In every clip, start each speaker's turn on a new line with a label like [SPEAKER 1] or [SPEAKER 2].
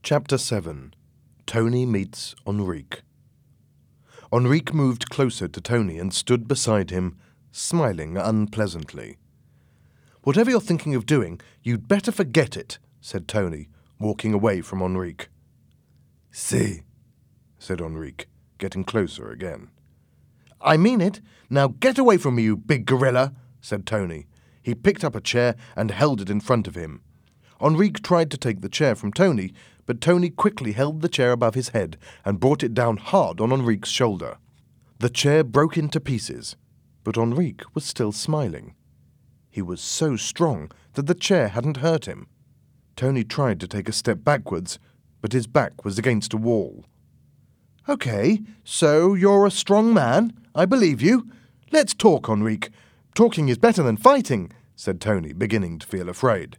[SPEAKER 1] Chapter 7. Tony Meets Enrique. Enrique moved closer to Tony and stood beside him, smiling unpleasantly. "Whatever you're thinking of doing, you'd better forget it," said Tony, walking away from Enrique.
[SPEAKER 2] "Si,"
[SPEAKER 1] said Enrique, getting closer again. "I mean it. Now get away from me, you big gorilla," said Tony. He picked up a chair and held it in front of him. Enrique tried to take the chair from Tony, but Tony quickly held the chair above his head and brought it down hard on Enrique's shoulder. The chair broke into pieces, but Enrique was still smiling. He was so strong that the chair hadn't hurt him. Tony tried to take a step backwards, but his back was against a wall. "Okay, so you're a strong man. I believe you. Let's talk, Enrique. Talking is better than fighting," said Tony, beginning to feel afraid.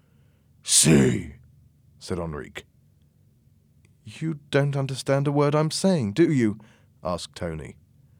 [SPEAKER 2] "Si,"
[SPEAKER 1] said Enrique. "You don't understand a word I'm saying, do you?" asked Tony.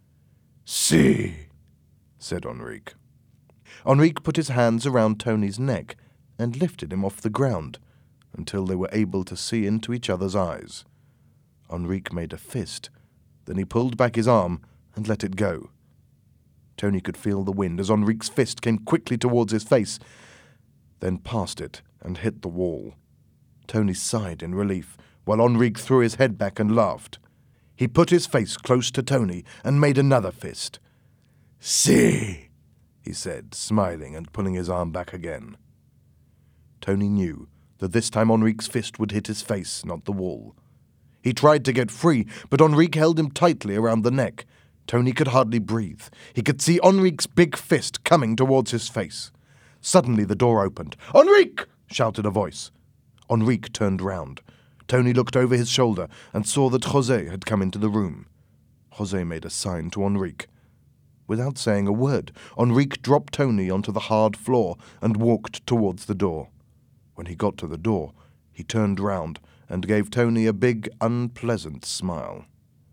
[SPEAKER 2] "Si,"
[SPEAKER 1] said Enrique. Enrique put his hands around Tony's neck and lifted him off the ground until they were able to see into each other's eyes. Enrique made a fist. Then he pulled back his arm and let it go. Tony could feel the wind as Enrique's fist came quickly towards his face, then past it and hit the wall. Tony sighed in relief, while Enrique threw his head back and laughed. He put his face close to Tony and made another fist.
[SPEAKER 2] "Si,"
[SPEAKER 1] he said, smiling and pulling his arm back again. Tony knew that this time Enrique's fist would hit his face, not the wall. He tried to get free, but Enrique held him tightly around the neck. Tony could hardly breathe. He could see Enrique's big fist coming towards his face. Suddenly the door opened. "Enrique!" shouted a voice. Enrique turned round. Tony looked over his shoulder and saw that José had come into the room. José made a sign to Enrique. Without saying a word, Enrique dropped Tony onto the hard floor and walked towards the door. When he got to the door, he turned round and gave Tony a big, unpleasant smile.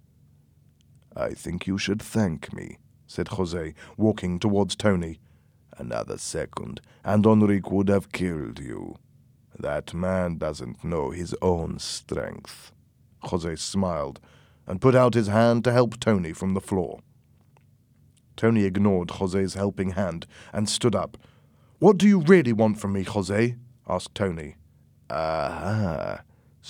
[SPEAKER 2] "I think you should thank me," said José, walking towards Tony. "Another second, and Enrique would have killed you. That man doesn't know his own strength."
[SPEAKER 1] José smiled and put out his hand to help Tony from the floor. Tony ignored José's helping hand and stood up. "What do you really want from me, José?" asked Tony.
[SPEAKER 2] "Aha,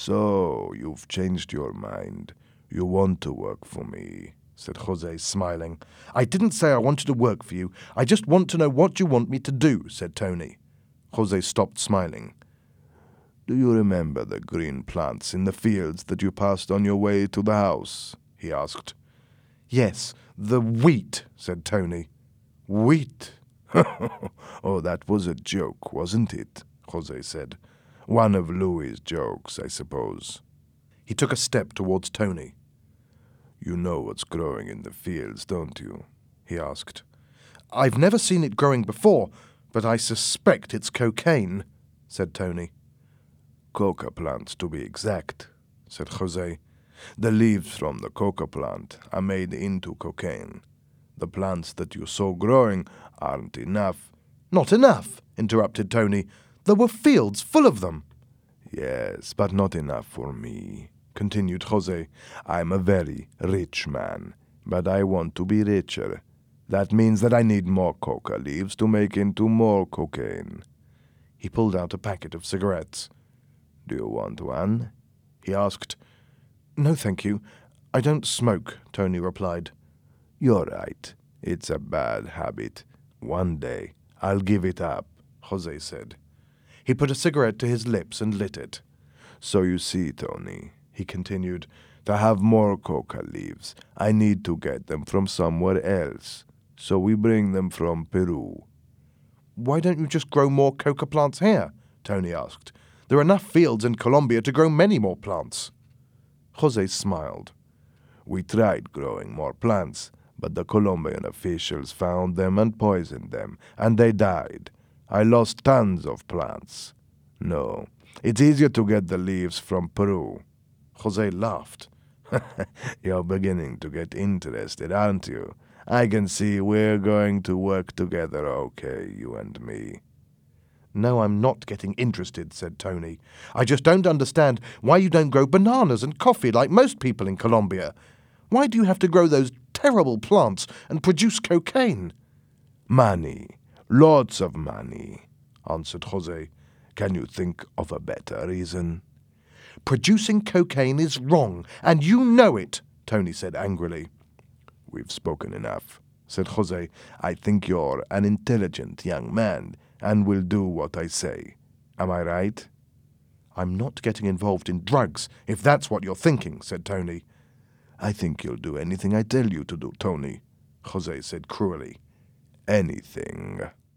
[SPEAKER 2] so you've changed your mind. You want to work for me,"
[SPEAKER 1] said José, smiling. "I didn't say I wanted to work for you. I just want to know what you want me to do," said Tony. José stopped smiling.
[SPEAKER 2] "Do you remember the green plants in the fields that you passed on your way to the house?" he asked.
[SPEAKER 1] "Yes, the wheat," said Tony.
[SPEAKER 2] "Wheat? Oh, that was a joke, wasn't it?" José said. "One of Louis's jokes, I suppose."
[SPEAKER 1] He took a step towards Tony.
[SPEAKER 2] "You know what's growing in the fields, don't you?" he asked.
[SPEAKER 1] "I've never seen it growing before, but I suspect it's cocaine," said Tony.
[SPEAKER 2] "Coca plants, to be exact," said José. "The leaves from the coca plant are made into cocaine. The plants that you saw growing aren't enough."
[SPEAKER 1] "Not enough," interrupted Tony. "There were fields full of them."
[SPEAKER 2] "Yes, but not enough for me," continued José. "I'm a very rich man, but I want to be richer. That means that I need more coca leaves to make into more cocaine."
[SPEAKER 1] He pulled out a packet of cigarettes.
[SPEAKER 2] "Do you want one?"
[SPEAKER 1] he asked. "No, thank you. I don't smoke," Tony replied.
[SPEAKER 2] "You're right. It's a bad habit. One day I'll give it up," José said.
[SPEAKER 1] He put a cigarette to his lips and lit it.
[SPEAKER 2] "So you see, Tony," he continued, "to have more coca leaves, I need to get them from somewhere else. So we bring them from Peru."
[SPEAKER 1] "Why don't you just grow more coca plants here?" Tony asked. "There are enough fields in Colombia to grow many more plants."
[SPEAKER 2] José smiled. "We tried growing more plants, but the Colombian officials found them and poisoned them, and they died. I lost tons of plants. No, it's easier to get the leaves from Peru."
[SPEAKER 1] José laughed.
[SPEAKER 2] "You're beginning to get interested, aren't you? I can see we're going to work together okay, you and me."
[SPEAKER 1] No, I'm not getting interested, said Tony. I just don't understand why you don't grow bananas and coffee like most people in Colombia. Why do you have to grow those terrible plants and produce cocaine?
[SPEAKER 2] Money. Lots of money, answered Jose. Can you think of a better reason?
[SPEAKER 1] Producing cocaine is wrong, and you know it, Tony said angrily.
[SPEAKER 2] We've spoken enough, said Jose. I think you're an intelligent young man, and will do what I say. Am I right?
[SPEAKER 1] I'm not getting involved in drugs, if that's what you're thinking, said Tony.
[SPEAKER 2] I think you'll do anything I tell you to do, Tony, Jose said cruelly. Anything.